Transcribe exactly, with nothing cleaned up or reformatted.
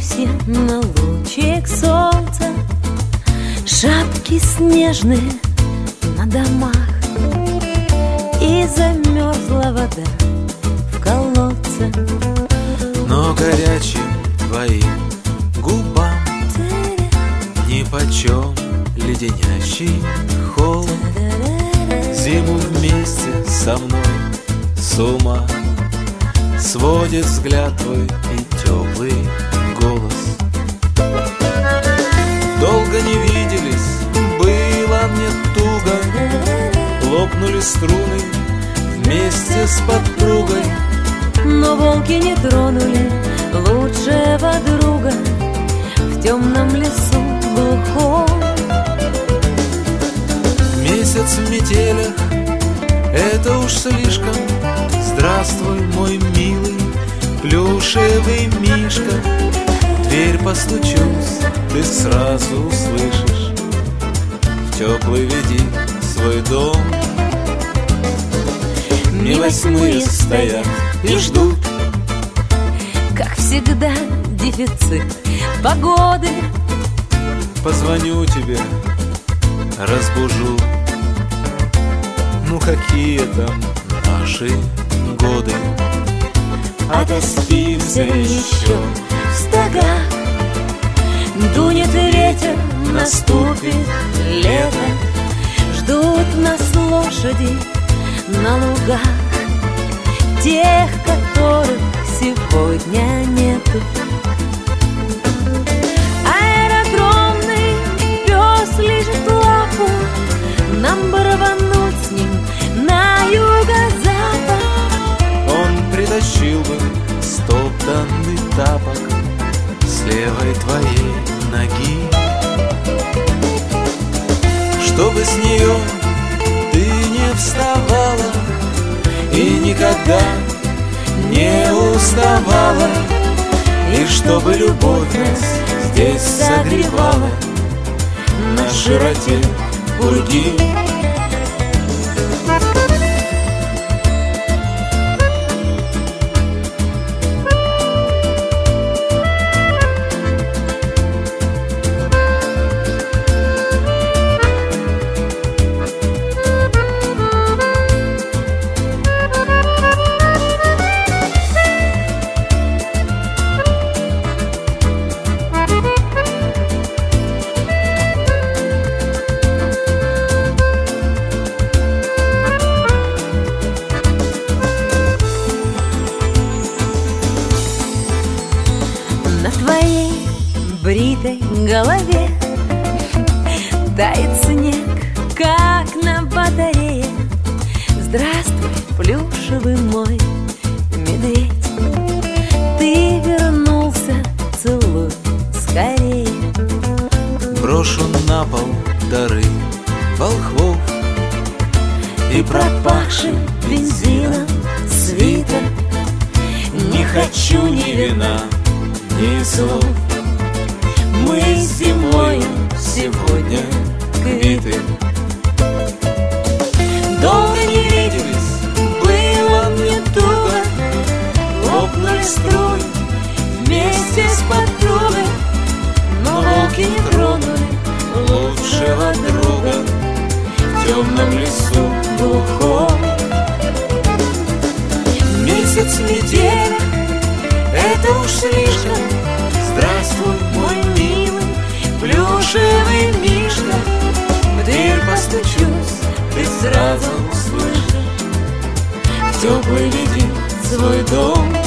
я на лучик солнца, шапки снежные на домах, и замерзла вода в колодце. Но горячим твоим губам нипочем леденящий холод. Зиму вместе со мной с ума сводит взгляд твой и теплый голос. Долго не виделись, было мне туго, лопнули струны вместе с подругой. Но волки не тронули лучшего друга в темном лесу глухом. Месяц в метелях — это уж слишком. Здравствуй, мой милый плюшевый мишка. В дверь постучусь, ты сразу услышишь. В теплый веди свой дом. Не восьмые стоят и ждут, как всегда, дефицит погоды. Позвоню тебе, разбужу. Ну какие там наши годы? Отоспимся еще в стогах. Дунет ветер, наступит лето. Ждут нас лошади на лугах, тех, которых сегодня нету. Аэродромный пес лежит лапу, нам бы рвануть с ним на юго-запад. Он притащил бы стоптанный тапок с левой твоей ноги, чтобы с нее ты не вставала и никогда не уставала, и чтобы любовь нас здесь согревала на широте пурги. На твоей бритой голове тает снег, как на батарее. Здравствуй, плюшевый мой медведь, ты вернулся, целуй скорее. Брошу на пол дары волхвов И пропахшим бензином свитер. не хочу ни вина, ни слов. Мы зимою сегодня квиты. Долго не виделись, Было мне туго, лопнули струны вместе с подругой. Но волки не тронули лучшего друга в темном лесу глухом. месяц неделя — это уж слишком. Здравствуй, Мой милый плюшевый мишка, в дверь постучусь, ты сразу услышишь. В теплый веди свой дом.